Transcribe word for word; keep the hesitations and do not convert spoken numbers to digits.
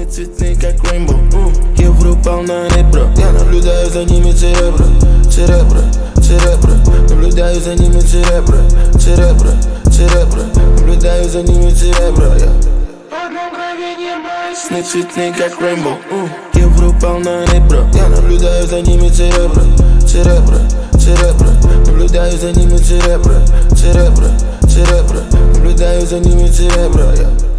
Сны цветные, как Rainbow. Европа на ребро. Я наблюдаю за ними церебро, церебро, церебро. Наблюдаю за ними церебро, церебро, церебро. Наблюдаю за ними церебро. Сны цветные, как Rainbow. Европа на ребро. Я наблюдаю за ними церебро, церебро, церебро. Наблюдаю за ними церебро, церебро, церебро. Наблюдаю за ними церебро.